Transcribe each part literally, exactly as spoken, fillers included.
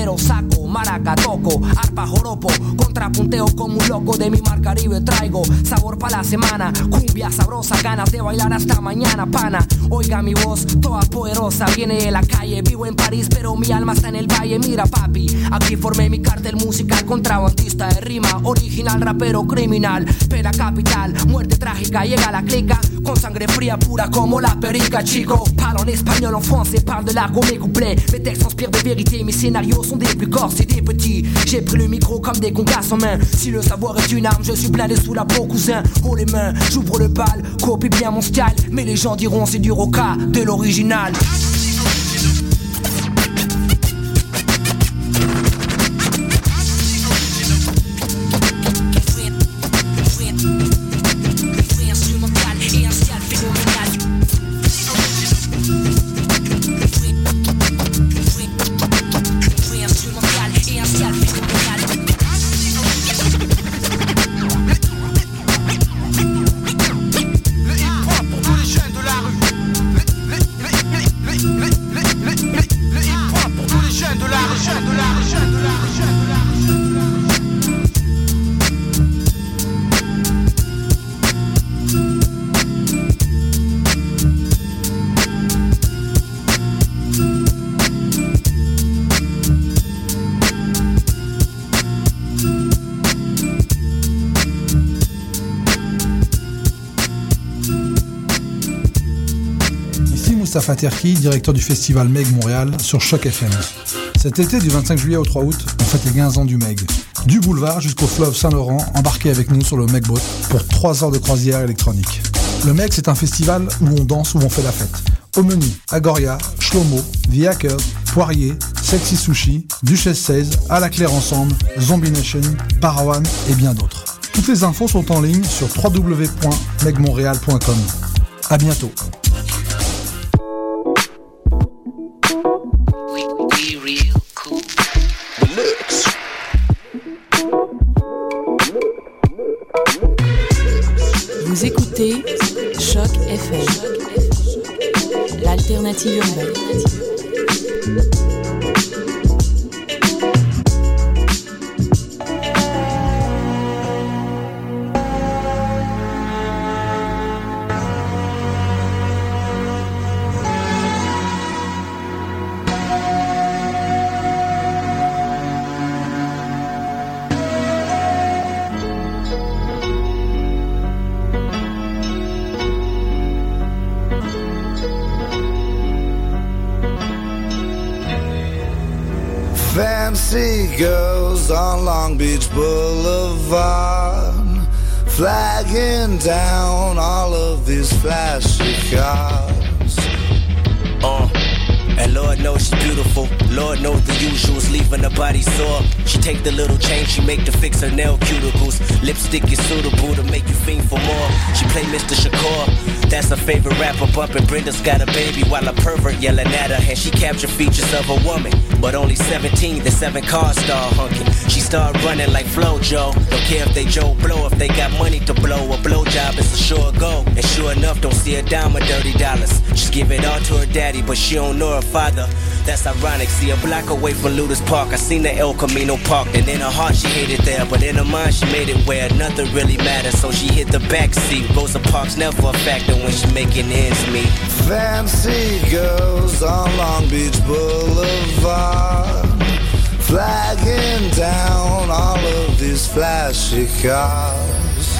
sombrero, saco, maraca, toco, arpa, joropo, contrapunteo como un loco de mi mar Caribe traigo sabor pa' la semana, cumbia sabrosa, ganas de bailar hasta mañana, pana. Oiga mi voz, toda poderosa, viene de la calle, vivo en París pero mi alma está en el valle. Mira papi, aquí formé mi cartel musical, contrabandista de rima, original, rapero, criminal, pena capital, muerte trágica, llega la clica, con sangre fría pura como la perica, chico. Parle en espagnol, en français, parle de l'argot, mes couplets, mes textes inspirent de vérité, mes scénarios sont des plus corses et des petits. J'ai pris le micro comme des congasses en main, si le savoir est une arme, je suis blindé sous la peau, cousin. Oh les mains, j'ouvre le bal, copie bien mon style, mais les gens diront c'est du roca, de l'original. Mustapha Terki, directeur du festival Meg Montréal sur Choc F M. Cet été, du vingt-cinq juillet au trois août, on fête les quinze ans du Meg. Du boulevard jusqu'au fleuve Saint-Laurent, embarquez avec nous sur le Meg Boat pour trois heures de croisière électronique. Le Meg, c'est un festival où on danse, où on fait la fête. Au menu, Agoria, Shlomo, The Hackers, Poirier, Sexy Sushi, Duchesse seize, À la Claire Ensemble, Zombie Nation, Parawan et bien d'autres. Toutes les infos sont en ligne sur w w w point meg montréal point com. À bientôt. Vous écoutez Choc F M, l'alternative urbaine. Fancy girls on Long Beach Boulevard, flagging down all of these flashy cars. Uh, and Lord knows she's beautiful. Lord knows the usuals, leaving her body sore. She take the little change she make to fix her nail cuticles. Lipstick is suitable to make you fiend for more. She play Mister Shakur, that's her favorite rapper. Bumpin' Brenda's got a baby while a pervert yelling at her. And she capture features of a woman, but only seventeen, the seven cars start hunking. She start running like Flojo. Don't care if they Joe Blow, if they got money to blow. A blowjob is a sure go. And sure enough, don't see a dime of dirty dollars. Just give it all to her daddy, but she don't know her father. That's ironic, see a block away from Ludus Park. I seen the El Camino Park, and in her heart she hated there, but in her mind she made it where nothing really matters. So she hit the back seat. Rosa Parks never a factor when she making ends meet. Fancy girls on Long Beach Boulevard, flagging down all of these flashy cars.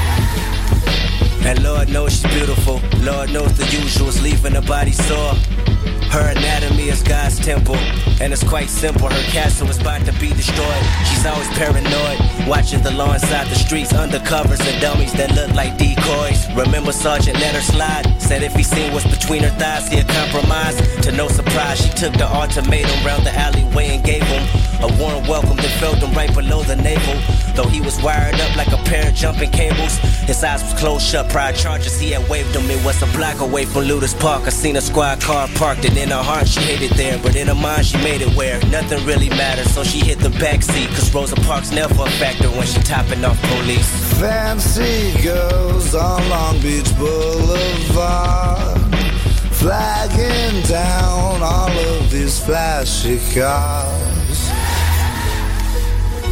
And Lord knows she's beautiful. Lord knows the usuals, leaving her body sore. Her anatomy is God's temple, and it's quite simple. Her castle is about to be destroyed. She's always paranoid, watching the law inside the streets, undercovers and dummies that look like decoys. Remember Sergeant let her slide, said if he seen what's between her thighs, he'd compromise. To no surprise, she took the ultimatum round the alleyway and gave him a warm welcome that felt him right below the navel. Though he was wired up like a pair of jumping cables, his eyes was closed shut, prior charges he had waved him. It was a block away from Ludus Park. I seen a squad car parked, and in her heart she hated there, but in her mind she made it where nothing really matters. So she hit the backseat, cause Rosa Parks never a factor when she topping off police. Fancy girls on Long Beach Boulevard, flagging down all of these flashy cars.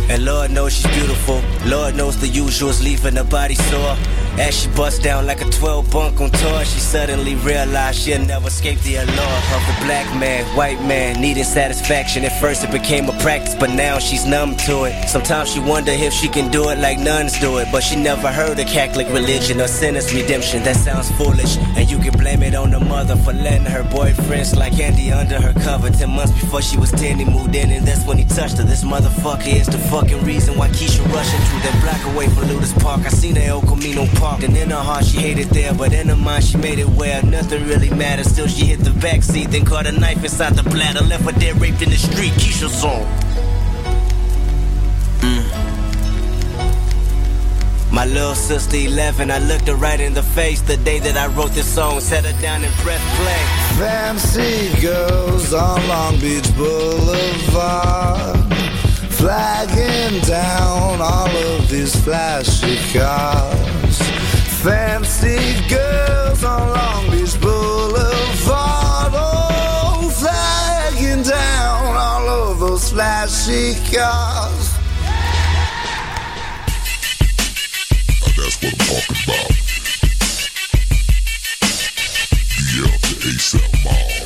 And Lord knows she's beautiful. Lord knows the usual's leaving her body sore. As she busts down like a twelve bunk on tour, she suddenly realized she'll never escape the allure of a black man, white man, needing satisfaction. At first it became a practice, but now she's numb to it. Sometimes she wonder if she can do it like nuns do it, but she never heard of Catholic religion or sinner's redemption. That sounds foolish, and you can blame it on the mother for letting her boyfriend slide candy under her cover. Ten months before she was ten, he moved in, and that's when he touched her. This motherfucker is the fucking reason why Keisha rushing through that block away from Ludus Park. I seen her El Camino Park. And in her heart she hated there, but in her mind she made it where nothing really mattered. Still she hit the backseat, then caught a knife inside the bladder. Left her dead raped in the street, Keisha song. Mm. My little sister eleven, I looked her right in the face the day that I wrote this song. Set her down and press play. Fancy girls on Long Beach Boulevard, flagging down all of these flashy cars. Fancy girls on Long Beach Boulevard, oh, flagging down all of those flashy cars. That's what I'm talking about. Yeah, the ASAP Mob.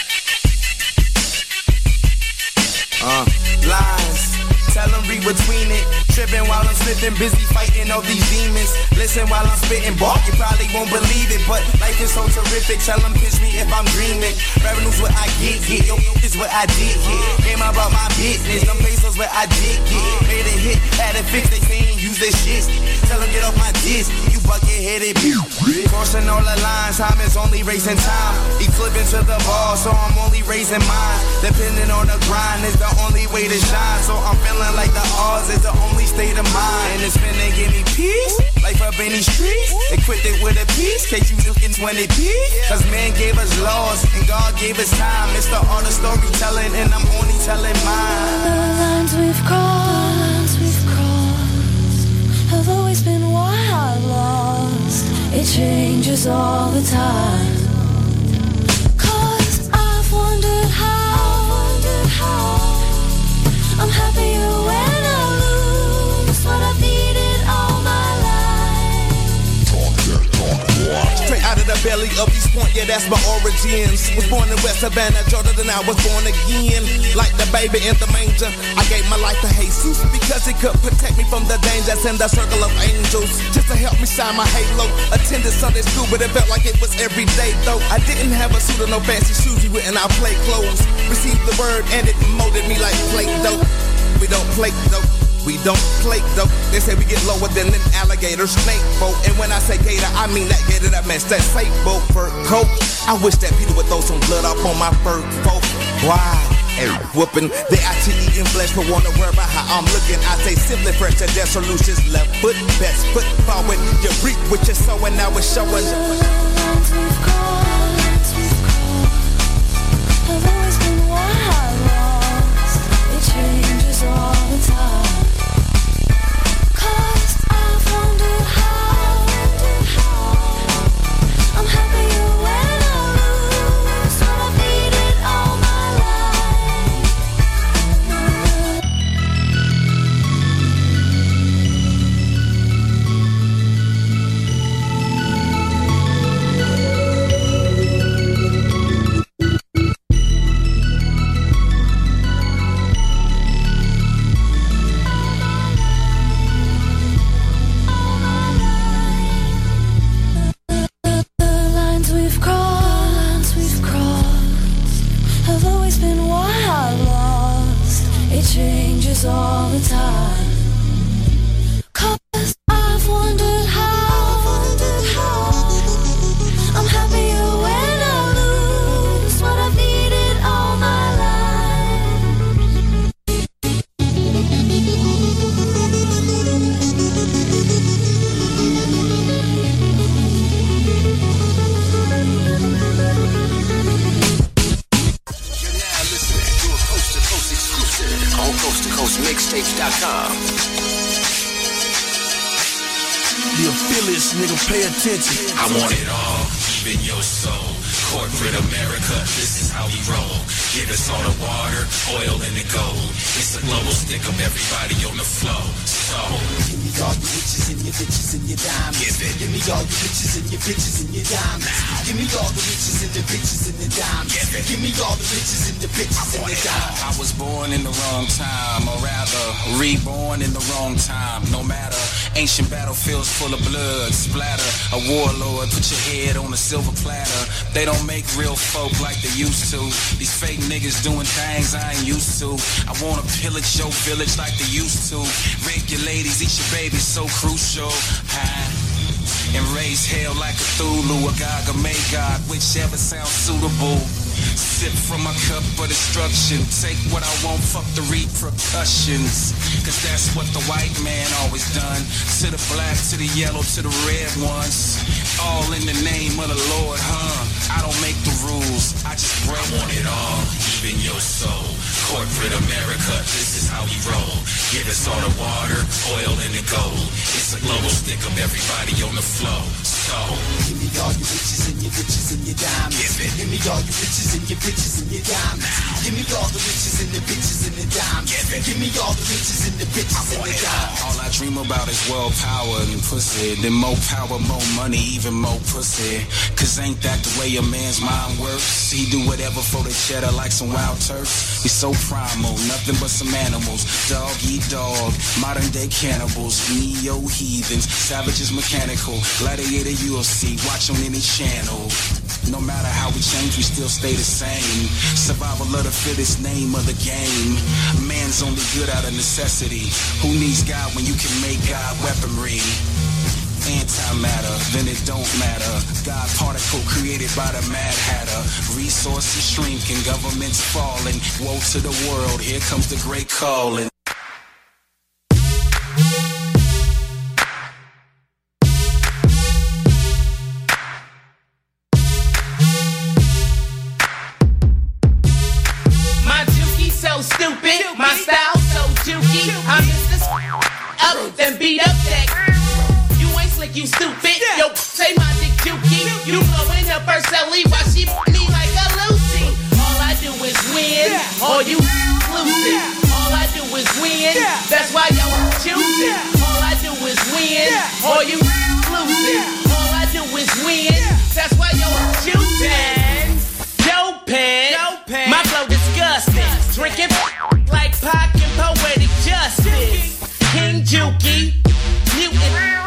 Uh, lies. Tell them read between it. Tripping while I'm slipping, busy fighting all these demons. Listen while I'm spitting, bark, you probably won't believe it, but life is so terrific. Tell them pitch me if I'm dreaming. Revenue's what I get, get. Yo, is what I did get. Game about my business, them pesos where I did get. Made a hit, had it fixed, they saying use this shit. Tell them get off my disc, you bucket-headed bitch. Crossing all the lines, time is only racing time. Eclipsing to the ball, so I'm only raising mine. Depending on the grind is the only way to shine. So I'm feeling like the odds is the only state of mind. And it's finna give me peace, life up in these streets. Equipped it with a piece, case you looking twenty P. Cause man gave us laws, and God gave us time. It's the art of storytelling, and I'm only telling mine. The lines we've crossed, we've crossed, have always been wild lost. It changes all the time. Cause I've wondered how, wondered how I'm happier when I lose what I've needed all my life. Talk that talk, boy. Straight out of the belly of East Point, yeah, that's my origins. Was born in West Savannah, Georgia, then I was born again. Like the baby in the manger, I gave my life to Jesus because it could protect me from the dangers in the circle of angels. Just to help me shine my halo. Attended Sunday school, but it felt like it was every day, though. I didn't have a suit or no fancy shoes, we went and I played clothes. Received the word and it molded me like Play-Doh. We don't play dope, we don't play dope. They say we get lower than an alligator snake boat. And when I say gator, I mean that gator that match that fake boat fur coat. I wish that Peter would throw some blood up on my fur coat. Wow, and whooping. They out to eating flesh, but wanna worry about how I'm looking. I say simply fresh to their solutions. Left foot, best foot forward. You reap what you're sowing, now it's showing. The lines we've crossed, we've crossed, have always been wild lost. It changes all the time. Cause I've wondered how, wondered how I'm happier when I lose what I've needed all my life. All the time. Cause I've wondered how, wondered how I'm happier when I lose what I've needed all my mixtapes dot com. The affiliates, nigga, pay attention. I want it all, even your soul. Corporate America, this is how we roll. Give us all the water, oil, and the gold. It's a global stick 'em, everybody on the floor. So give me all your riches and your bitches and your diamonds. Give it. Give me all your riches and your bitches and your diamonds. Now. Give me all the riches and the bitches and the diamonds. Give it. Give me all the riches and the bitches and the diamonds. I was born in the wrong time, or rather, reborn in the wrong time. No matter, ancient battlefields full of blood, splatter. A warlord, put your head on a silver platter. They don't make real folk like they used to. These fake niggas doing things I ain't used to. I wanna pillage your village like they used to. Rape your ladies, eat your babies, so crucial. Huh? And raise hell like a Cthulhu, a God, a may God, whichever sounds suitable. Sip from my cup of destruction. Take what I want, fuck the repercussions. Cause that's what the white man always done. To the black, to the yellow, to the red ones. All in the name of the Lord, huh? I don't make the rules, I just break. I want it all, even your soul. Corporate America, this is how we roll. Give us all the water, oil, and the gold. It's a global stick of everybody on the flow. So give me all your riches and your riches and your diamonds. Give it. Give me all your riches and your bitches and your diamonds. Now. Give me all the riches and the bitches and the diamonds. Give it. Give me all the riches and the bitches and the diamonds. All I dream about is world power and pussy. Then more power, more money, even more pussy. Cause ain't that the way a man's mind works? He do whatever for the cheddar like some wild turks. We so primal, nothing but some animals. Dog eat dog, modern day cannibals. Neo heathens, savages mechanical. Gladiator U F C, watch on any channel. No matter how we change, we still stay the same. Survival of the fittest, name of the game. Man's only good out of necessity. Who needs God when you can make God weaponry? Antimatter, then it don't matter. God particle created by the Mad Hatter. Resources shrinking, governments falling. Woe to the world, here comes the great calling. My dookie so stupid, my style so dookie. I'm just this up, then beat up that. You stupid, yeah. Yo, say my dick dookie. You blowing up her celly while she me like a Lucy. All I do is win, yeah. All you lose it. Yeah. All I do is win, yeah. That's why y'all choose it. Yeah. All I do is win, yeah. All you lose it. Yeah. All I do is win, yeah. That's why y'all choosing. Dope pen, my flow disgusting. Drinking like Pac and poetic justice. King Juki, mutant.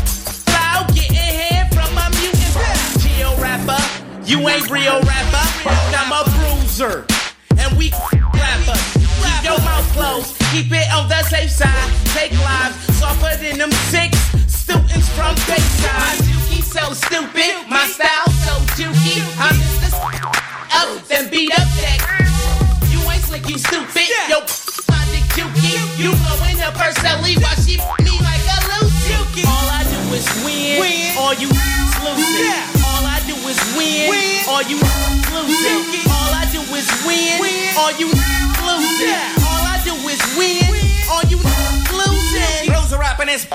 You ain't real rapper, I'm a bruiser, and we rapper. Keep your mouth closed, keep it on the safe side. Take lives, softer than them six students from Bayside. My dookie so stupid, my style so dookie. I'm just the up, then beat up that. You ain't slick, you stupid. Yo, my dick dookie. You blowing up her celly while she me like a Lucy. All I do is win, all you lose it. Is win, win, or you lose it. All I do is win, win, or you lose it. All I do is win, win, or you lose it. Rose are rapping this.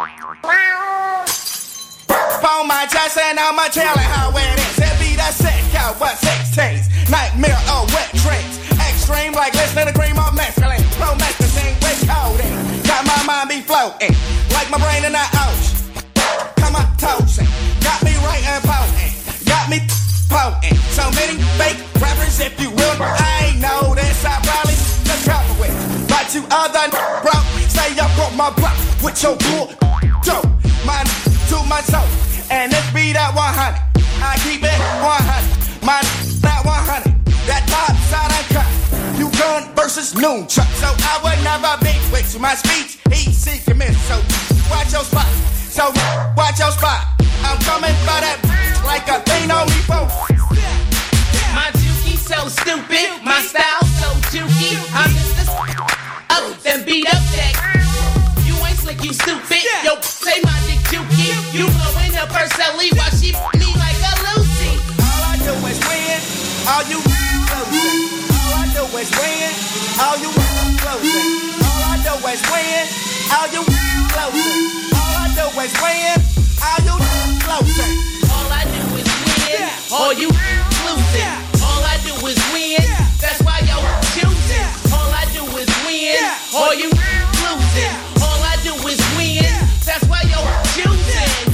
On my chest and I'ma tell it how it is. It be the sick out what sixteens. Nightmare of wet dreams. Extreme like listening to Cream of Mescaline. Promethazine with codeine. Got my mind be floating like my brain in the ocean. Come on, toasting. Got me right and potent. Got me potent. So many fake rappers, if you will. I ain't know this, I probably just cover with. But you other bro, say I broke my block with your bull dope. Mine to my soul, and this be that one hundred. I keep it one hundred. Mine that one hundred. That top side I cut. You gun versus noon truck. So I would never be with you. My speech, he seeking me. So watch your spot. So watch your spot. I'm coming for that like a thing on me phone. My dookie so stupid, my style so dookie. I'm just the up, then beat up that. You ain't slick, you stupid. Yo, say my dick dookie. You blowing up her celly while she me like a Lucy. All I do is win, all you losing. All I do is win, all you losing. All I do is win, all you losing. All I do is win, all you losing. All I do is win, all you losing. All I do is win, that's why y'all choosing. All I do is win, All you losing. All I do is win. That's why you're choosing.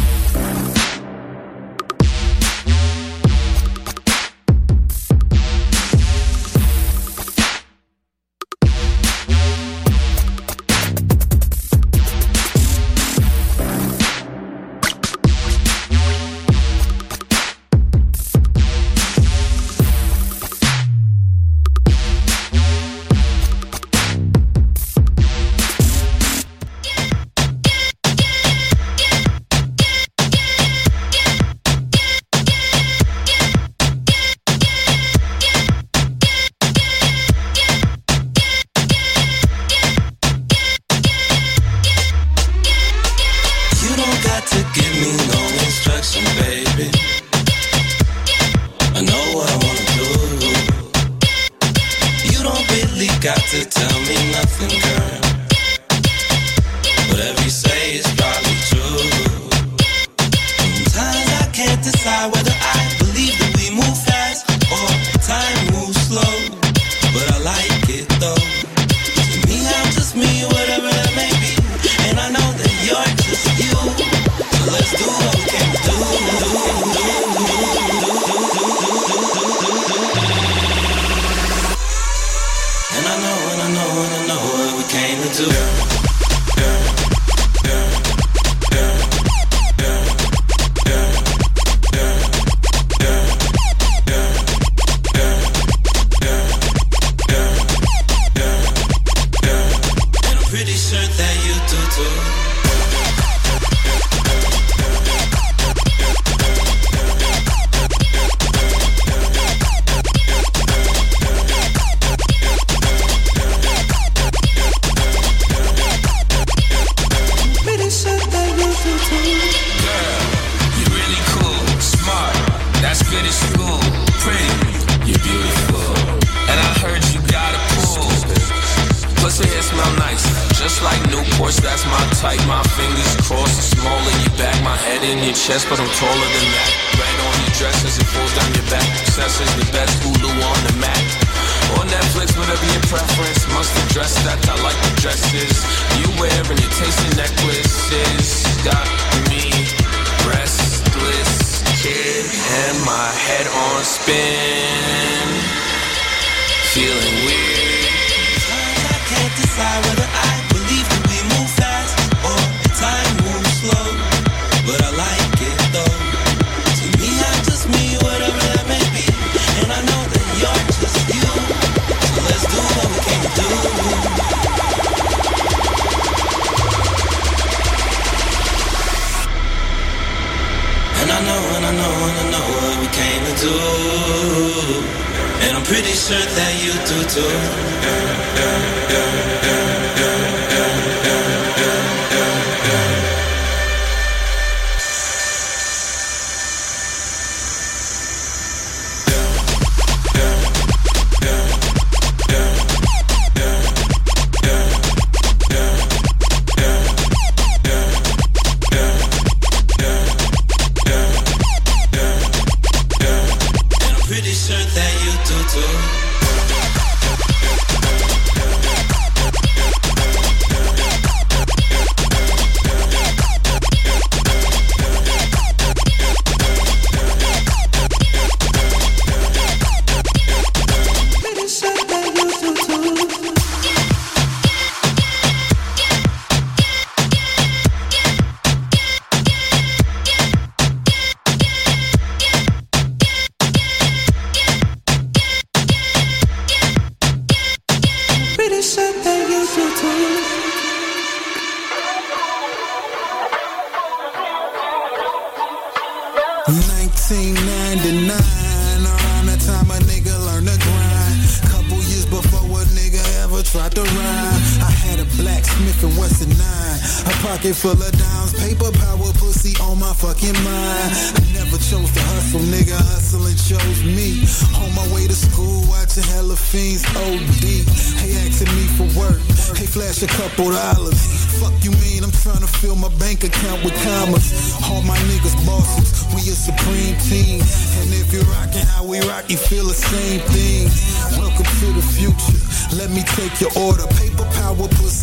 nineteen ninety-nine, around the time a nigga learned to grind. Couple years before a nigga ever tried to rhyme. I had a blacksmith in Western nine, a pocket full of dimes, paper, power, pussy on my fucking mind. I never chose to hustle, nigga, hustling chose me. On my way to school, watching hella fiends O D. Hey, asking me for work, hey, flash a couple dollars. Fuck you mean, I'm trying to fill my bank account with commas. All my niggas bosses, we a supreme team. And if you're rockin' how we rock, you feel the same thing. Welcome to the future, let me take your order. Paper, power, pussy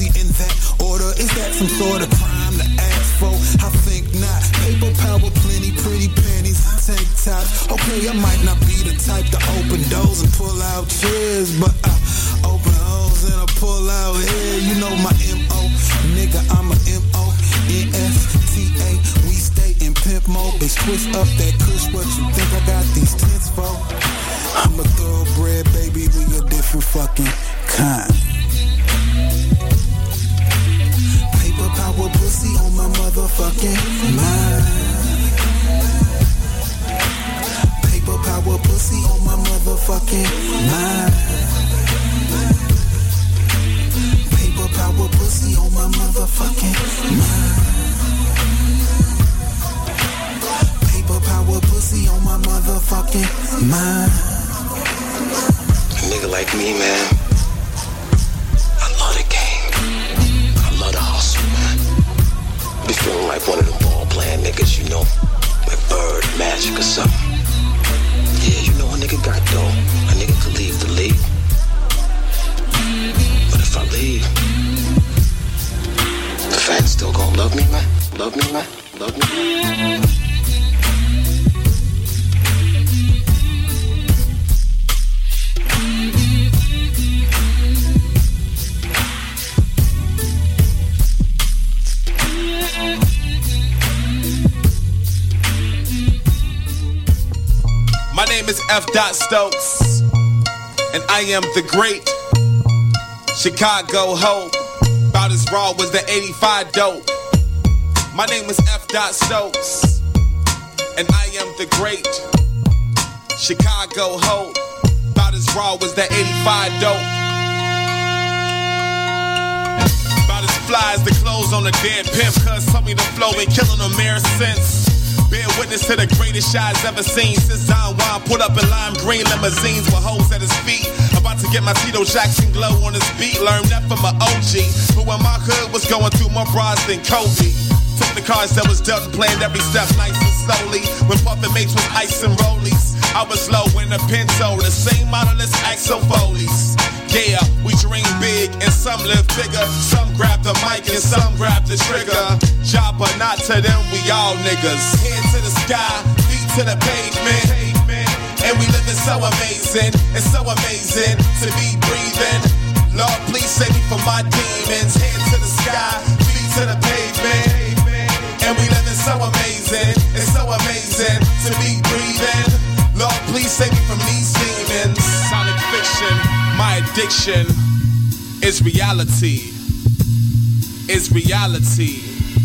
some sort of crime to ask for? I think not. Paper power, plenty pretty pennies, tank tops. Okay, I might not be the type to open doors and pull out chairs, but I open holes and I pull out hair. You know my M O, nigga, I'm a M O N S T A. We stay in pimp mode, bitch, twist up that kush. What you think I got these tents for? I'm a thoroughbred, baby, we a different fucking kind. Paper power pussy on my motherfucking mind. Paper power pussy on my motherfucking mind. Paper power pussy on my motherfucking mind. Paper power pussy on my motherfucking mind. A nigga like me, man, I love the game. I love the hustle, man. Be feeling like one of them ball playing niggas, you know, like Bird, Magic or something. Yeah, you know a nigga got dough. A nigga could leave the league. But if I leave, the fans still gon' love me, man. Love me, man. Love me, man. My name is F. Stokes, and I am the great Chicago hope. About as raw as the eighty-five dope. My name is F. Stokes, and I am the great Chicago hope. About as raw as the eighty-five dope. About as fly as the clothes on a dead pimp. Cuz told me the flow been killing them ever since. Bear witness to the greatest shots ever seen since Don Juan put up in lime green limousines with hoes at his feet. About to get my Tito Jackson glow on his beat. Learned that from my O G, who in my hood was going through more bras than Kobe. Took the cards that was dealt and planned every step nice and slowly. When Puffin' Mates was ice and rollies, I was low in the Pinto, the same model as Axel Foley's. Yeah, we dream big and some live bigger. Some grab the mic and some grab the trigger. Job but not to them, we all niggas. Head to the sky, feet to the pavement. And we living so amazing, it's so amazing to be breathing. Lord, please save me from my demons. Head to the sky, feet to the pavement. And we living so amazing, it's so amazing to be breathing. Lord, please save me from these demons. Solid fiction. My addiction is reality, is reality.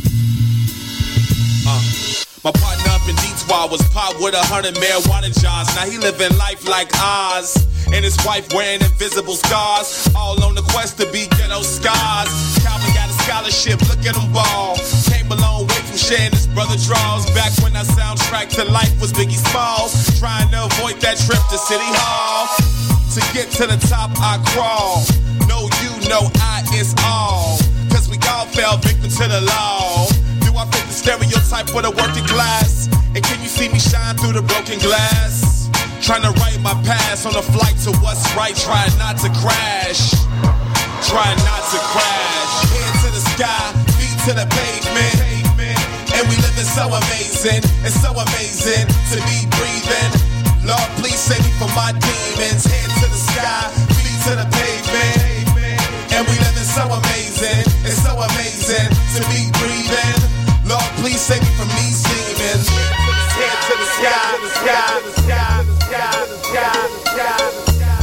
Uh. My partner up in Detroit was popped with a hundred marijuana jars. Now he living life like Oz, and his wife wearing invisible stars. All on the quest to be ghetto scars. Calvin got a scholarship, look at him ball. Came a long way from sharing his brother draws. Back when our soundtrack to life was Biggie Smalls. Trying to avoid that trip to City Hall. To get to the top, I crawl. No, you know I is all. Cause we all fell victim to the law. Do I fit the stereotype for the working class? And can you see me shine through the broken glass? Trying to write my past on a flight to what's right. Trying not to crash. Trying not to crash. Head to the sky, feet to the pavement. And we living so amazing. It's so amazing to be breathing. Lord, please save me from my demons. Head to the sky, feet to the pavement. And we living so amazing, it's so amazing to be breathing. Lord, please save me from these demons. Head to the sky, to the sky, to the sky, to the sky, to the sky, to the sky.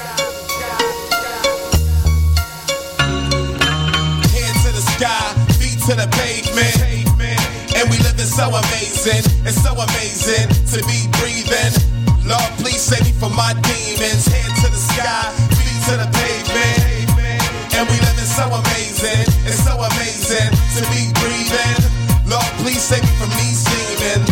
Head to the sky, feet to the pavement. And we living so amazing, it's so amazing to be breathing. Lord, please save me from my demons. Head to the sky, feet to the pavement. And we living so amazing, it's so amazing to be breathing. Lord, please save me from these demons.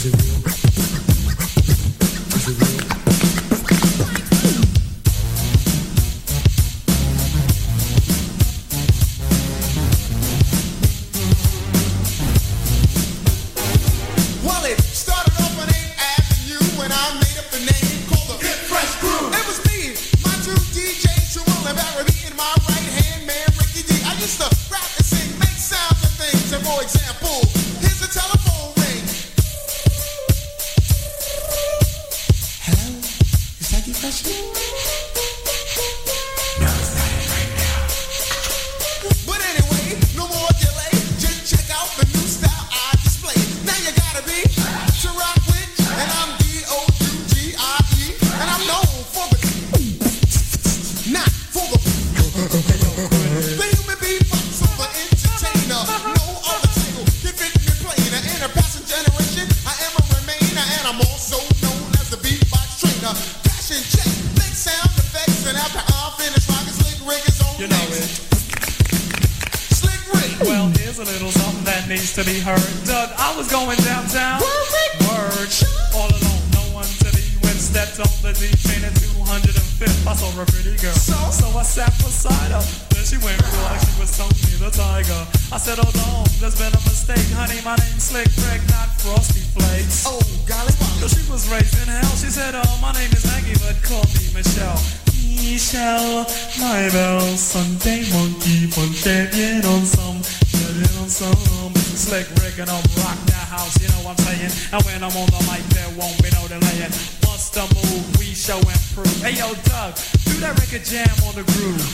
To be heard, Doug, I was going downtown. Word, all alone, no one to be with. Stepped on the deep in at two hundred fifth. I saw a pretty girl, so, so I sat beside her. Then she went cool like she was Tony the Tiger. I said, hold on, there's been a mistake, honey. My name's Slick Rick, not Frosty Flakes. Oh, golly, wow. She was raised in hell. She said, oh, my name is Maggie, but call me Michelle. Michelle, my belle, Sunday monkey, Monday, get on some, get on some. Slick Rick and I'm rock that house, you know what I'm saying? And when I'm on the mic, there won't be no delaying. Bust a move, we show and prove. Hey yo, Doug, do that record jam on the groove.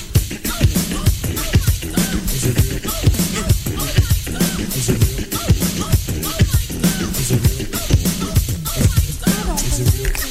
Is it real? Is it real? Is it real? Is it real?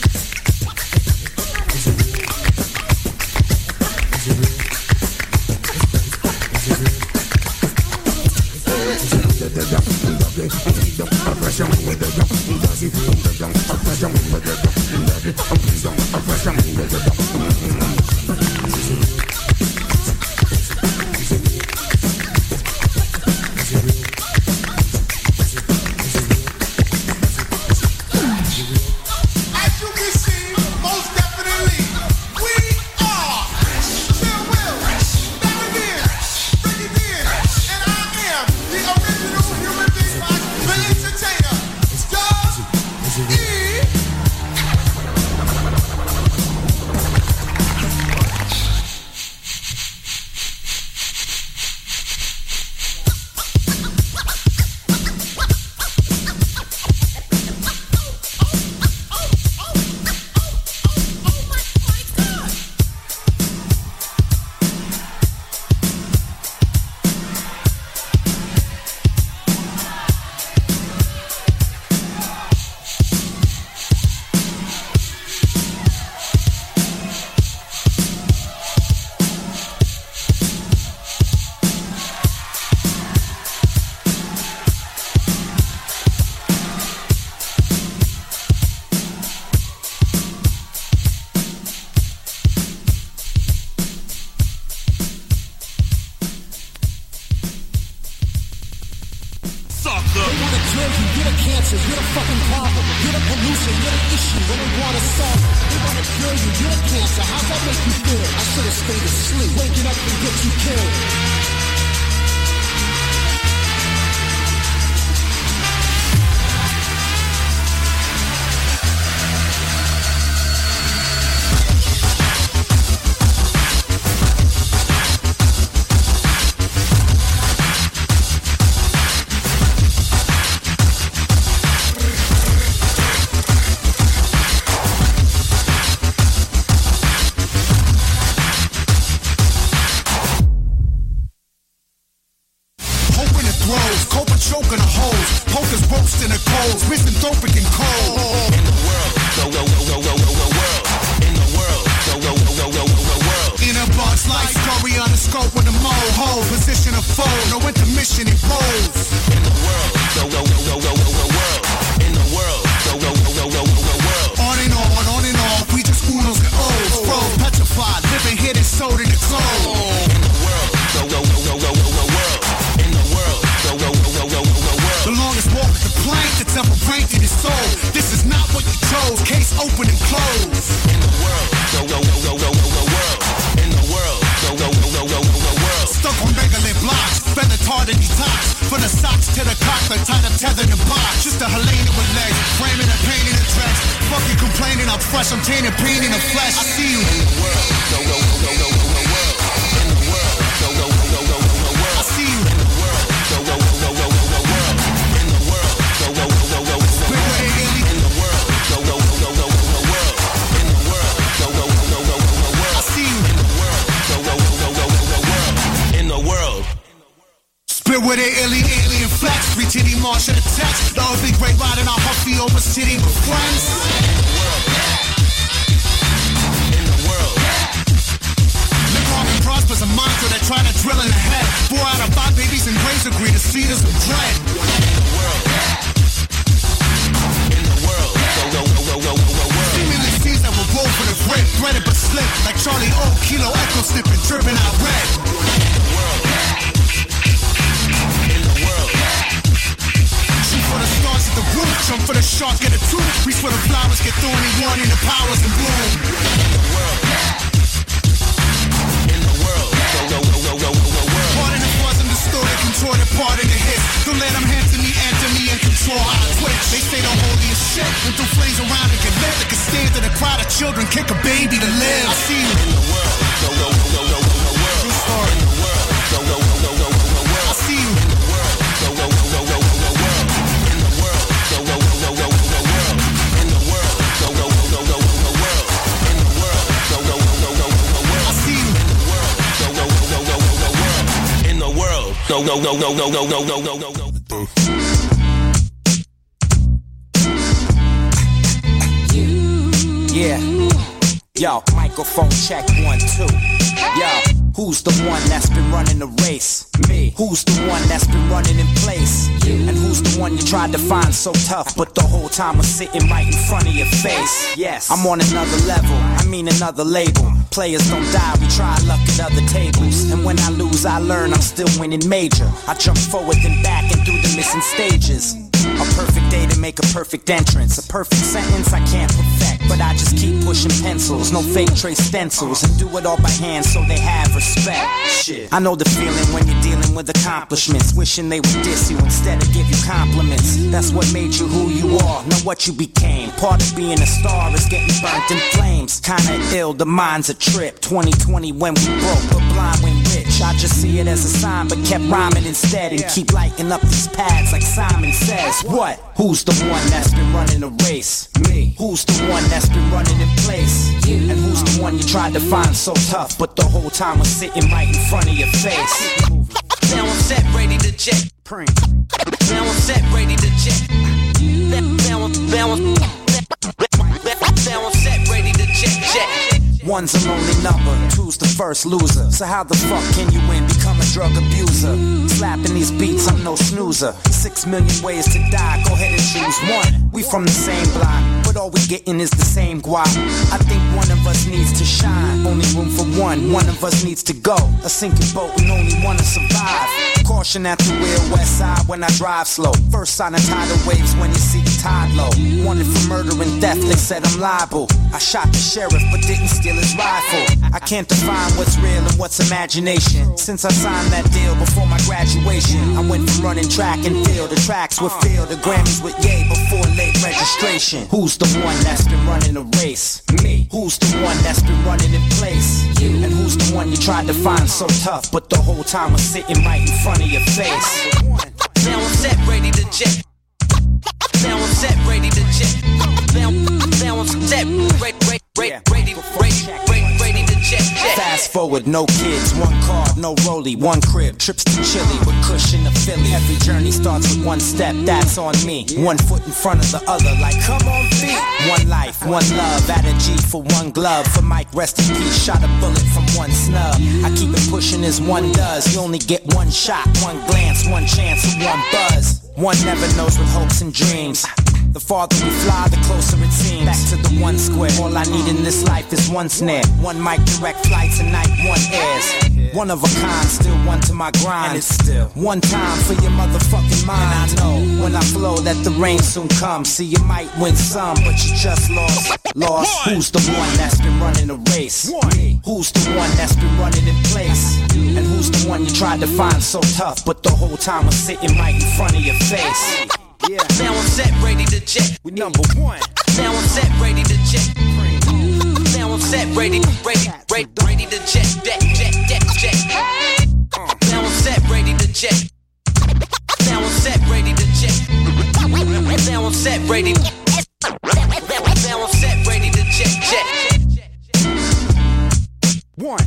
The longest walk with the plank, the temple painted his soul. open and close. In the world, go, go, go, go, go, go, go, world. In the world, go, go, go, go, go, go, go, world. Stuck on regular blocks, feathered hard in these tops. From the socks to the cock, the tie the tether in the box. Just a Helena with legs, framing and painting and dress. Fucking complaining, I'm fresh, I'm tainted, pain in the flesh. I see you. In the world, go, go, go, go, go, go, go, world. In the world, go, go, go, go, go, go, go, world. I see you. In the world, go, go, go, go, go, go, go, world. In the world, go, go, go, go, go, go, go, world. In the world, go, go, go, go, go, go, go, world. In the world, go, go, go, go, go, go, go, world. I see you. In the world, go, go, go, go, go, go, go, world. In the world. Spit with an alien, alien flex. Three titty Martian attacks. The ugly great riding our Huffy over city with friends. In the world. Live hard and prosper's a monster that try to drill in the head. Four out of five babies in graves agree to see this with dread. In the world. In the world. Go, go, go, go, go, go, go, world. Seemingly seeds that will roll for the grip. Threaded but slip. Like Charlie O, Kilo Echo snipping, dripping out red. In the world. For the stars at the roof, jump for the shark, get a tooth. Reach for the flowers, get thorny, warning the powers and bloom. In the world. In the world. Go, go, go, go, go, go, go, world. Part in the wasn't distorted, contorted, part in the hits. Don't let them hand to me, enter me, and control how I twitch. They say the holiest shit, and throw flames around and get lit. Like a stand in a crowd of children, kick a baby to live. I see you. In the world. Go, go, go, go, go, go, go, world. True story. In the world. Go, go, go, go, go, go, go, world. I see you. In the world. Go, go, go, go, go, go, go, world. In the world. Go, go, go, go, go, go, go, world. In the world. Go, go, go, go, go, go, go, world. In the world. Go, go, go, go, go, go, go, world. I see you. In the world. Go, go, go, go, go, go, go, world. In the world. Go, go, go, go, go, go, go, go, go, go, go. Yeah. Yo, microphone check one, two. Yo, who's the one that's been running the race? Me. Who's the one that's been running in place? You. And who's the one you tried to find so tough, but the whole time was sitting right in front of your face? Yes, I'm on another level, I mean another label. Players don't die, we try luck at other tables. And when I lose, I learn I'm still winning major. I jump forward and back and through the missing stages. A perfect day to make a perfect entrance. A perfect sentence I can't perfect, but I just keep pushing pencils. No fake trace stencils, and do it all by hand so they have respect. Shit, I know the feeling when you're dealing with accomplishments, wishing they would diss you instead of give you compliments. That's what made you who you are, not what you became. Part of being a star is getting burnt in flames. Kinda ill, the mind's a trip. twenty twenty when we broke, but blind when rich. I just see it as a sign, but kept rhyming instead, and keep lighting up these pads like Simon says. What? Who's the one that's been running the race? Me. Who's the one that's been running in place? You. And who's the one you tried to find so tough, but the whole time was sitting right in front of your face? Now I'm set, ready to jet. Now I'm set, ready to jet. Now I'm, now I'm, now I'm set, ready to jet, jet. One's a lonely number, two's the first loser. So how the fuck can you win? Become a drug abuser. Slapping these beats, I'm no snoozer. Six million ways to die, go ahead and choose one. We from the same block, but all we getting is the same guap. I think one of us needs to shine. Only room for one, one of us needs to go. A sinking boat and only one to survive. Caution at the wheel, west side when I drive slow. First sign of tidal waves when you see the tide low. Wanted for murder and theft, they said I'm liable. I shot the sheriff but didn't steal his rifle. I can't define what's real and what's imagination. Since I signed that deal before my graduation, I went from running track and field. The tracks were filled, the Grammys with yay before late registration. Who's the one that's been running the race? Me. Who's the one that's been running in place? You. And who's the one you tried to find so tough, but the whole time was sitting right in front of your face? Now I'm set, ready to jet. Now I'm set, ready to jet. Now, now I'm set, ready, ready, ready, ready, ready, ready to jet, jet. Fast forward, no kids, one car, no rollie, one crib. Trips to Chile with cushion to Philly. Every journey starts with one step, that's on me. One foot in front of the other, like come on feet. One life, one love, add a G for one glove. For Mike, rest in peace, shot a bullet from one snub. I keep it pushing as one does. You only get one shot, one glance, one chance, and one buzz. One never knows with hopes and dreams. The farther we fly, the closer it seems. Back to the one square. All I need in this life is one snare. One mic, direct flights, and night one airs. One of a kind, still one to my grind. And it's still one time for your motherfucking mind. And I know when I flow that the rain soon comes. See, you might win some, but you just lost. Lost. One. Who's the one that's been running the race? One. Who's the one that's been running in place? And who's the one you tried to find so tough, but the whole time was sitting right in front of your face? Yeah. Now I'm set, ready to jet. We number one. Now I'm set, ready to jet. Now I'm set, ready, ready, ready, ready to jet, jet, jet, jet, jet. Now I'm set, ready to jet. Now I'm set, ready to jet. Now I'm set, ready. Now I'm set, ready to jet, jet. One.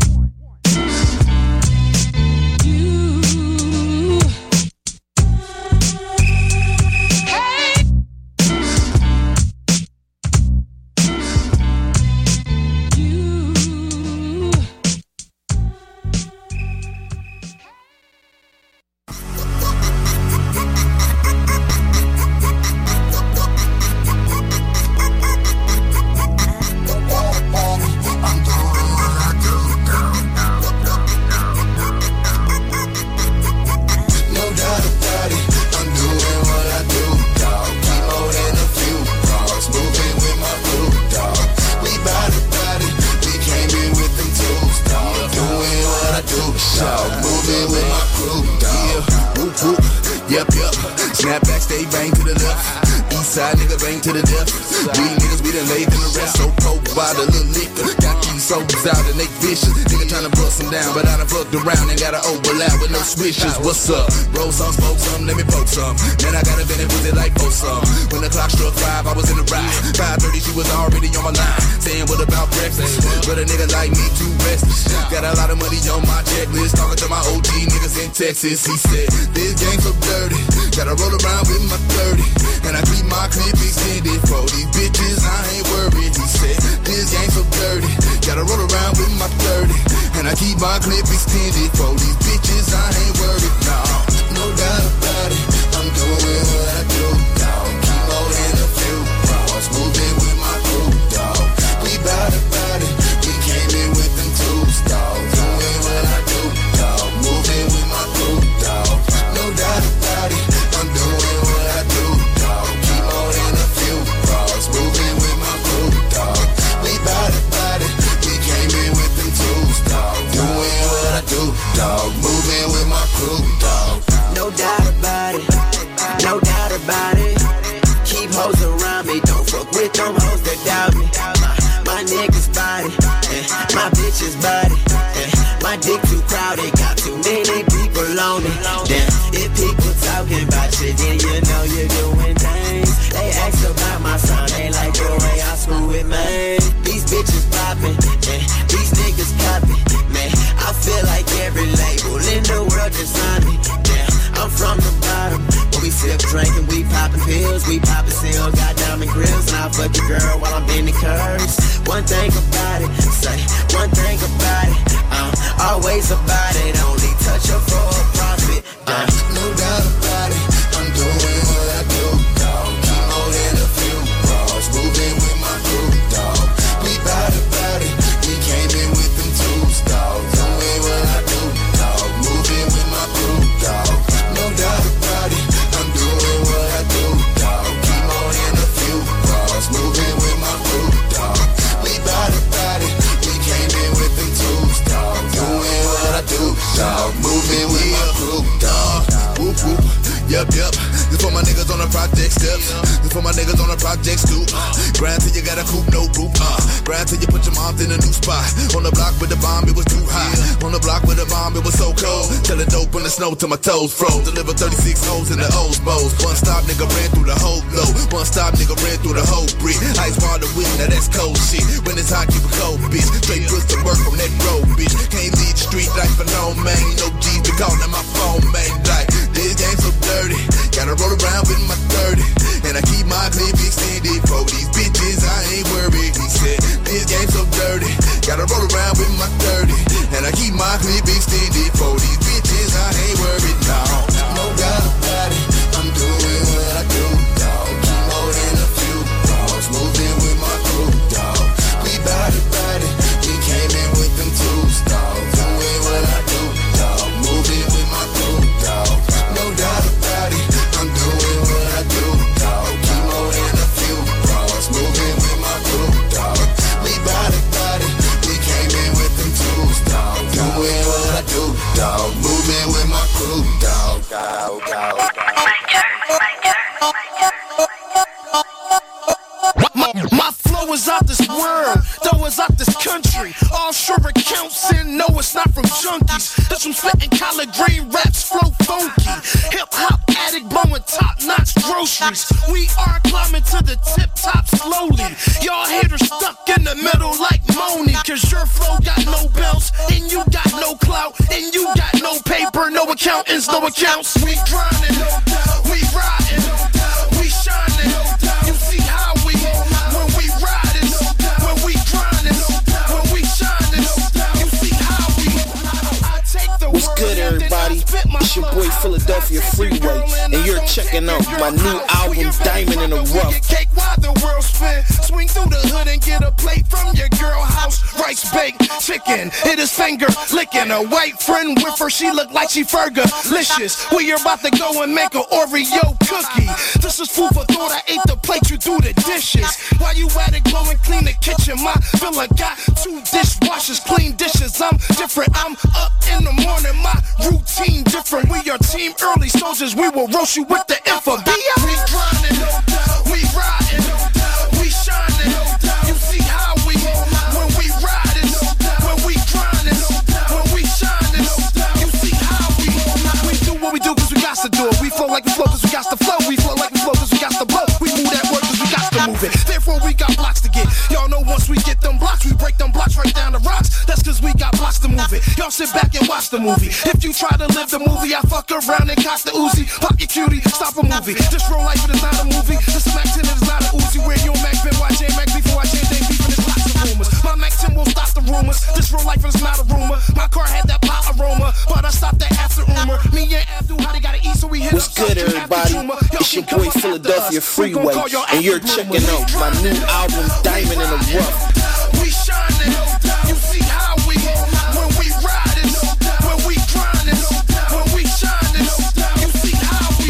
To the death. These niggas, we done laid in the rest. So cold by the little liquor. Got these souls out and they vicious. Nigga tryna bust them down, but I done fucked around and got an overlap with no switches. What's up? Roll some, smoke some, let me poke some. Then I got a Bennett with it like both some. When the clock struck five, I was in the ride. five thirty, she was already on my line. Saying what about breakfast? But a nigga like me too restless. Got a lot of money on my checklist. Talking to my O G niggas in Texas. He said, this game so dirty. Gotta roll around with my thirty. And I keep my clip extended. For these bitches, I ain't worried. He said, this game so dirty. Gotta roll around with my thirty. And I keep my clip extended. For these bitches, I ain't worried. Nah, no doubt about it. I'm doing what I do, dog. Keep holding a few bras. Moving with my crew, dog. We bout about it. We came in with them tools, dog. Doing what I do, dog. Moving with my crew, dog. No doubt about it. I'm doing what I do, dog. Keep holding a few bras. Moving with my crew, dog. We bout about it. We came in with them tools, dog. Doing what I do, dog. Moving with my crew, dog. No doubt about it. No doubt about it. Keep hoes around me. Don't fuck with them hoes that doubt me. My, my niggas body. Eh, my bitches body. Eh, my dick too crowded. Got too many people on it. Damn, if people talking about shit, then you know you're doing things. They ask about my son. They like the way I screw it, man. These bitches popping. Eh, these niggas copy. Man, I feel like every label in the world just signed me. Damn, I'm from the bottom, but we sip drinking, we popping pills, we popping seals, got diamond grills, and I fuck your girl while I'm bending curves. One thing about it, say one thing about it, I'm always about it, only touch her for a profit. Uh, no doubt about it, I'm doing what I do, dog. Keep holding a few bras, moving with my crew, dog. We bout about it, we came in with them tools, dog. Doing what I do, dog. Moving with my crew, dog. No doubt about it, I'm doing what I do, dog. Keep holding a few bras, moving with my crew, dog. We bout about it, we came in with them tools, dog. Doing what I do, dog. Moving with my crew, dog. Whoop whoop, yup yup. This for my niggas on the project steps. This for my niggas on the project stoop. Grind till you got a coupe, no roof. Uh, grind till you put your moms in a new spot. On the block with the bomb, it was too high. On the block with the bomb, it was so cold. Tell it dope in the snow till my toes froze. Deliver thirty-six hoes in the O's bows. One stop nigga ran through the whole blow. One stop nigga ran through the whole brick. Ice water with now that's cold shit. When it's hot, keep it cold, bitch. Straight push to work from that road, bitch. Can't lead the street life for no man. No G's be calling my phone, man. Like, this game so dirty. Gotta roll around with my thirty. And I keep my clip extended. For these bitches, I ain't worried. He said, this game so dirty. Gotta roll around with my thirty. And I keep my clip extended. For these bitches, I ain't worried. No, no doubt about it. I'm doing what I do, dog. Keep holding no, it's not from junkies. That's from spitting collard green raps, flow funky. Hip hop addict blowing top notch groceries. We are climbing to the tip top slowly. Y'all haters stuck in the middle like Moni. Cause your flow got no belts, and you got no clout, and you got no paper, no accountants, no accounts. We grinding, we riding, we shining. You see how we, when we riding, when we grinding, when we shining. You see how we, I take the What's good, everybody? It's your boy Philadelphia Freeway, and you're checking out my new album, Diamond in the Rough. Cake while the world spin. Swing through the hood and get a plate from your girl house. Rice baked chicken, hit his finger licking. A white friend with her, she look like she Fergalicious. We are about to go and make an Oreo cookie. This is food for thought. I ate the plate, you do the dishes. While you at it, go and clean the kitchen. My villa got two dishwashers, clean dishes. I'm different. I'm up in the morning. My routine different. We are team early soldiers. We will roast you with the info. We grinding, we riding, we shining. You see how we, when we riding, when we grinding, when we shining. You see how we, we do what we do cause we got to do it. We flow like we flow cause we got to flow. We flow like we flow cause we got to blow. We move that word cause we got to move it. Therefore we got blocks to get. Y'all know once we get them blocks, we break them blocks right down the rocks. That's cause we got blocks to move it. Y'all sit back and watch the movie. If you try to live the movie, I fuck around and cock the Uzi. Pop your cutie, stop a movie. This real life, it is not a movie. This Mac ten, it is not a Uzi. Where you Mac been watching Mac before I change they beef and there's lots of rumors. My Mac ten will stop the rumors. This real life, it is not a rumor. My car had that pot aroma, but I stopped that after rumor. Me and Abdul, how they gotta eat, so we hit. What's good, everybody? It's your boy Philadelphia Freeway, and you're checking out my new album, Diamond in the Rough. We shining, you see how we, when we riding, when we grinding, when we shining, you see how we.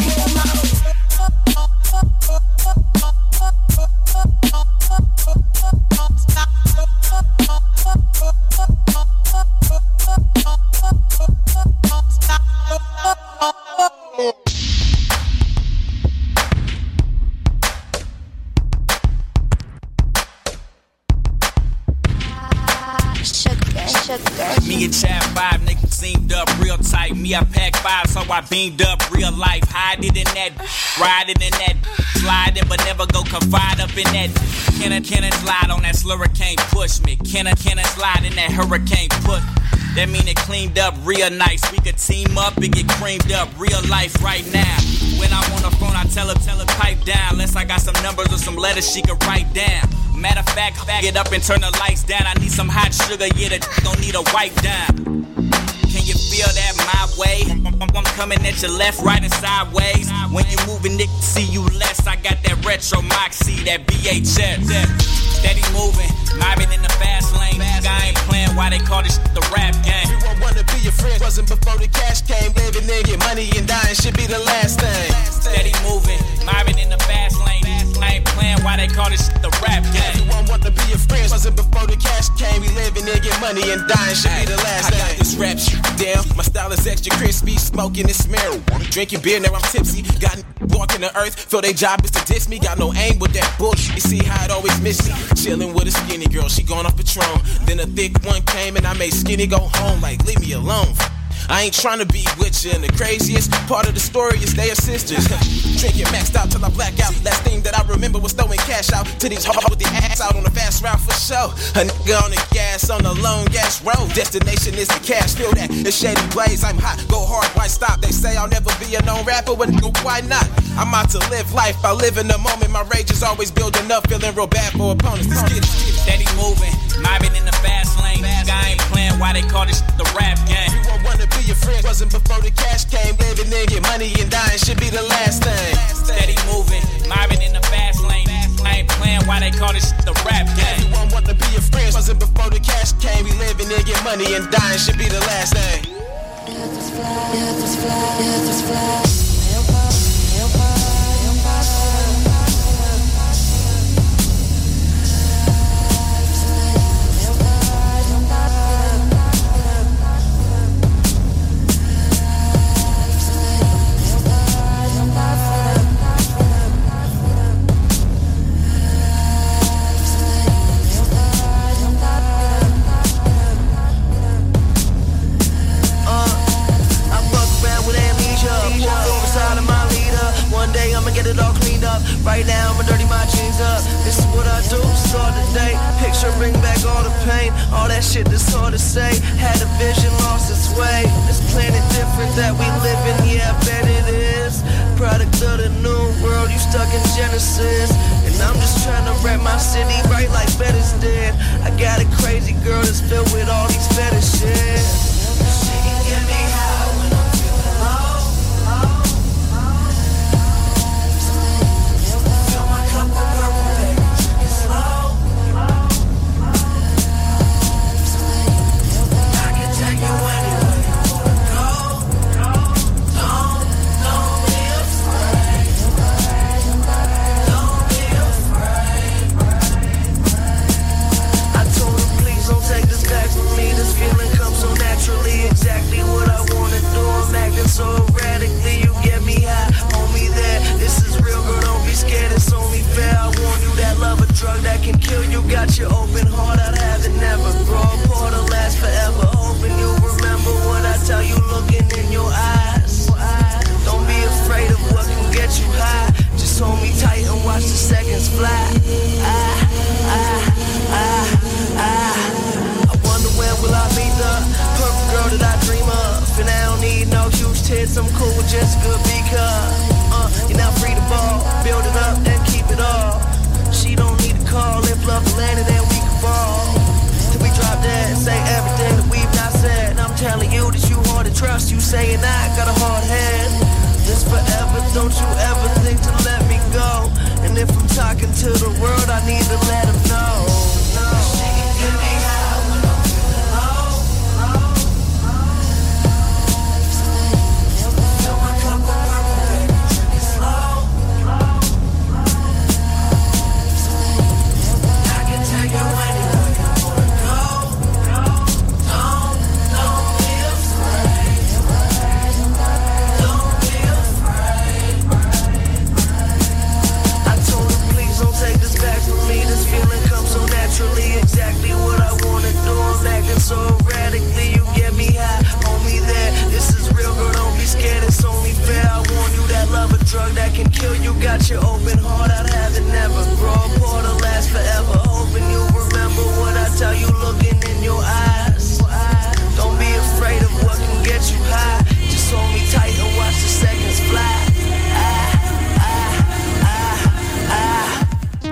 Me and Chad five niggas teamed up real tight. Me, I pack five, so I beamed up real life. Hiding in that, riding in that, sliding, but never go confide up in that. Can I, can I slide on that slurricane push me? Can I, can I slide in that hurricane push? That mean it cleaned up real nice. We could team up and get creamed up real life right now. When I'm on the phone, I tell her, tell her pipe down. Unless I got some numbers or some letters she could write down. Matter of fact, get up and turn the lights down. I need some hot sugar, yeah, that don't need a wipe down. Can you feel that my way? I'm coming at your left, right, and sideways. When you moving, nigga, see you less. I got that retro moxie, that B H S. Steady moving, mobbing in the fast lane. I ain't playing why they call this the rap game. Everyone wanna be your friend, wasn't before the cash came. Living in your money and dying should be the last thing. Steady moving, mobbing in the fast lane. I ain't playing why they call this the rap game. Everyone wanna be your friend, wasn't before the cash came. We living in your money and dying should be the last thing. I got this rap shit down, my style is extra crispy, smoking this marijuana. Drinking beer, now I'm tipsy. Got walking the earth, feel they job is to diss me. Got no aim with that bullshit. You see how it always miss me. Chilling with a skinny girl, she gone off Patron. Then a thick one came and I made skinny go home. Like, leave me alone. I ain't tryna be with you, and the craziest part of the story is they are sisters. Drinking maxed out till I black out. Last thing that I remember was throwing cash out to these hoes with the ass out on the fast route for show. A nigga on the gas on the long gas road. Destination is the cash, feel that. It's shady blaze, I'm hot, go hard, why stop? They say I'll never be a known rapper, but why not? I'm out to live life, I live in the moment. My rage is always building up, feeling real bad for opponents. Let's get it. Steady moving, mobbing in the fast lane. I ain't playing why they call this the rap game. Everyone wanna be your friend, wasn't before the cash came. Living in your money and dying should be the last thing. Steady moving, mobbing in the fast lane. I ain't playing why they call this the rap game. Everyone wanna be your friend, wasn't before the cash came. We living in your money and dying should be the last thing. shit that's hard to say. Had a vision, lost its way. This planet different that we live in, yeah, I bet it is. Product of the new world, you stuck in Genesis. And I'm just trying to rap my city right like Bettis did. I got a crazy girl that's filled with all these fetishes. She can get me high when I'm feeling low. Fill my cup with purple, baby, drink it slow. I can take you anywhere you wanna go. Don't, don't be afraid. Don't be afraid. I told her, please don't take this back from me. This feeling comes so naturally, exactly what I wanna do. I'm acting so erratically, you get me high, hold me there. This is real, girl, don't be scared, it's only fair. I want you, that love a drug that can kill you. Got your open heart, I'd have it never grow apart or last forever. Hoping you remember what I tell you, looking in your eyes. Don't be afraid of what can get you high. Just hold me tight and watch the seconds fly. I, I, I, I. I wonder when will I meet the perfect girl that I dream of. And I don't need no huge tits, I'm cool with just good because uh, you're not free to ball, build it up and keep it all. She don't need a call, if love landed and we can fall. Till we drop dead, say everything that we've not said. I'm telling you that you hard to trust, you saying I got a hard head. This forever, don't you ever think to let me go. And if I'm talking to the world, I need to let them know. No. She can get me high when I'm feeling low. Fill my cup with purple, baby, drink it slow. I can take you anywhere you wanna go. Don't, don't be afraid. Don't be afraid. I told her, please don't take this back from me. This feeling comes so naturally, exactly what I wanna do. I'm acting so erratically, you get me high, hold me there. This is real, girl, don't be scared, it's only fair. I want you, that love a drug that can kill you. Got your open heart, I'd have it never grow apart or last forever. Hoping you remember what I tell you, looking in your eyes. Don't be afraid of what can get you high. Just hold me tight and watch the seconds fly. I, I, I, I.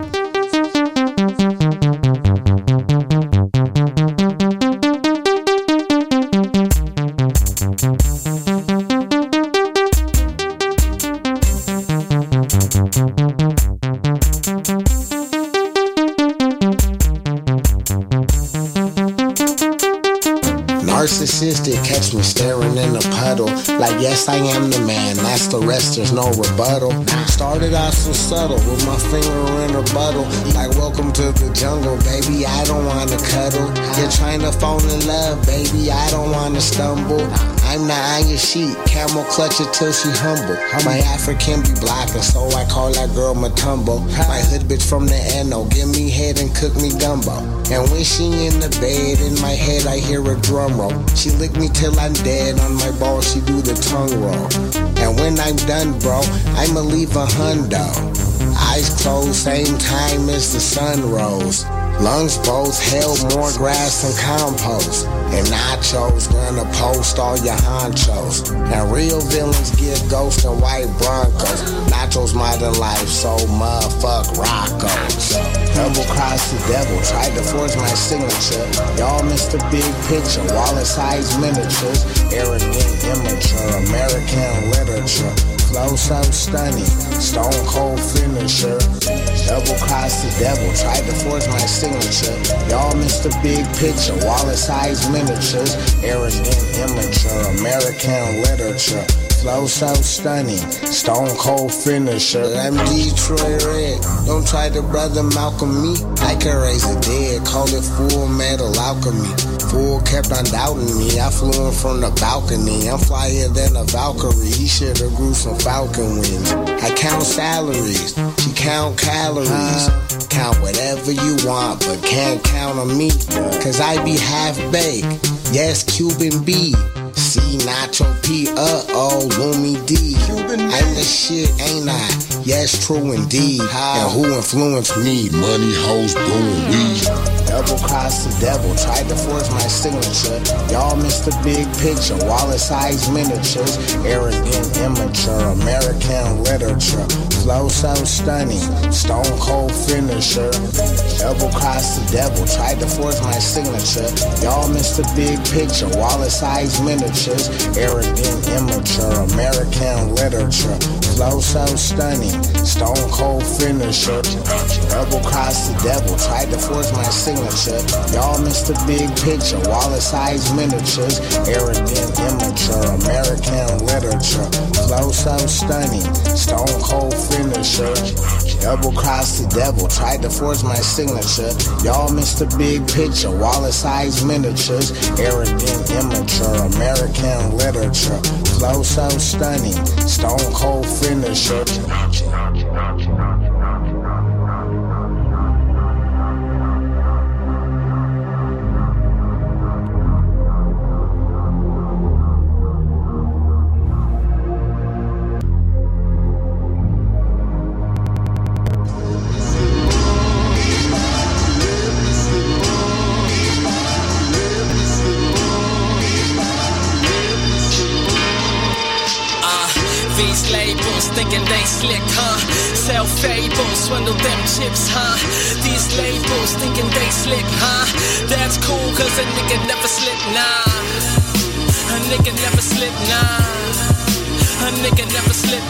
Narcissistic, catch me staring in a puddle. Like, yes, I am the man, that's the rest, there's no rebuttal. Started out so subtle, with my finger in her buttle. Like, welcome to the jungle, baby, I don't wanna cuddle. You're trying to fall in love, baby, I don't wanna stumble. I'm the iron sheet, camel clutch it till she humble. My African be blocking, so I call that girl Matumbo. My hood bitch from the N O, give me head and cook me gumbo. And when she in the bed, in my head I hear a drum roll. She lick me till I'm dead, on my balls she do the tongue roll. And when I'm done, bro, I'ma leave a hundo. Eyes closed, same time as the sun rose. Lungs both held more grass than compost. And nachos gonna post all your honchos. And real villains get ghosts and white Broncos. Nachos modern life, so motherfuck Rocco's. Double cross the devil, tried to forge my signature. Y'all missed the big picture, wallet size miniatures. Arrogant, immature, American literature. Flow so stunning, stone cold finisher. Double cross the devil, tried to forge my signature. Y'all missed the big picture, wallet size miniatures. Arrogant, immature, American literature. Flow so stunning, stone cold finisher. I'm Detroit Red, don't try to brother Malcolm me. I can raise the dead, call it full metal alchemy. Fool kept on doubting me, I flew in from the balcony. I'm flyer than a Valkyrie, he should've grew some falcon wings. I count salaries, she count calories. Count whatever you want, but can't count on me. Cause I be half baked, yes, Cuban B. C, Nacho P, uh-oh, Lumi D. I'm the shit, ain't I? Yes, true indeed. And who influenced me? Money, hoes, doing weed. Double crossed the devil, tried to force my signature. Y'all missed the big picture, wallet-sized miniatures. Arrogant, immature, American literature. Flow so stunning, stone cold finisher. Double crossed the devil, tried to force my signature. Y'all missed the big picture, wallet-sized miniatures. Arrogant, immature, American literature. Flow so stunning, stone cold finisher. Double crossed the devil, tried to force my signature. Y'all missed the big picture, wallet-sized miniatures. Arrogant, immature, American literature. Flow so stunning, stone cold finisher. Double crossed the devil, tried to force my signature. Y'all missed the big picture, wallet-sized miniatures. Arrogant, immature, American literature. Flow so stunning, stone cold finisher. Thinking they slick, huh? Sell fables, swindle them chips, huh? These labels thinking they slick, huh? That's cool, cause a nigga never slip, nah. A nigga never slip, nah. A nigga never slip,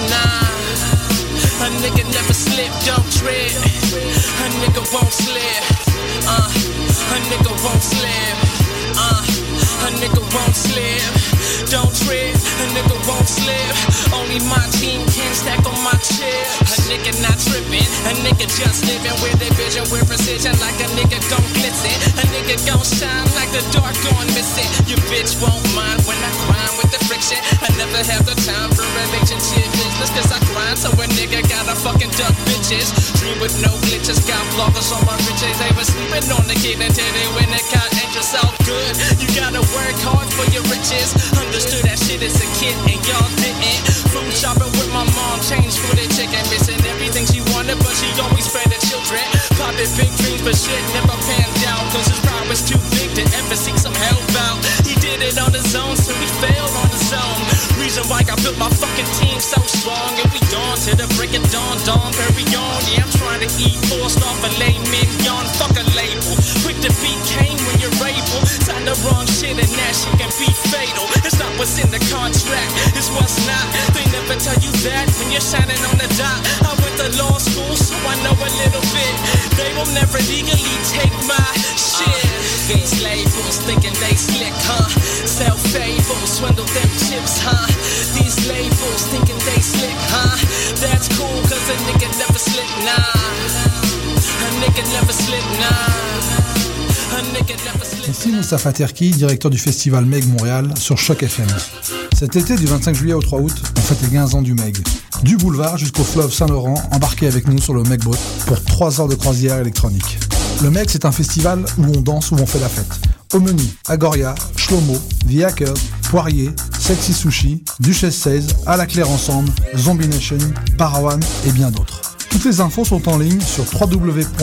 nah. A nigga never slip, don't trip. A nigga won't slip, uh. A nigga won't slip, uh. A nigga won't slip, don't trip. A nigga won't slip. Only my team can stack on my chip. A nigga not tripping, a nigga just living with a vision, with precision, like a nigga gon' glisten. A nigga gon' shine like the dark going missing. Your bitch won't mind when I grind with the friction. I never have the time for relationship business, cause I grind so a nigga gotta fucking duck bitches. Dream with no glitches, got bloggers on my riches. They was sleeping on the kid until they win the car. Ain't yourself good, you gotta work hard for your riches. Understood that shit as a kid and y'all didn't. Food shopping with my mom, change for the chicken. Missing everything she wanted, but she always fed the children. Popping big dreams, but shit never panned out. Cause his pride was too big to ever seek some help out. He did it on his own, so he failed on his own. Reason why I built my fucking team so strong. And we gone to the break of dawn, dawn, very on. Yeah, I'm trying to eat forced off a lay mignon. Fuck a label. Quick to beat Kane when you're able. Sign the wrong shit and that shit can be fatal. It's not what's in the contract, it's what's not. They never tell you that when you're shining on the dot. I went to law school, so I know a little bit. They will never legally take my shit. Uh, these labels thinking they slick, huh? Sell fables, swindle them chips, huh? These labels thinking they slick, huh? That's cool, cause a nigga never slip, nah. A nigga never slip, nah. A nigga never slip. Ici Moussa Faterki, directeur du festival Meg Montréal sur Choc F M. Cet été, du vingt-cinq juillet au trois août, on fête les quinze ans du Meg. Du boulevard jusqu'au fleuve Saint-Laurent, embarquez avec nous sur le Meg Boat pour trois heures de croisière électronique. Le Meg, c'est un festival où on danse, où on fait la fête. Au menu, Agoria, Shlomo, The Hackers, Poirier, Sexy Sushi, Duchesse seize, À la Claire Ensemble, Zombie Nation, Parawan et bien d'autres. Toutes les infos sont en ligne sur w w w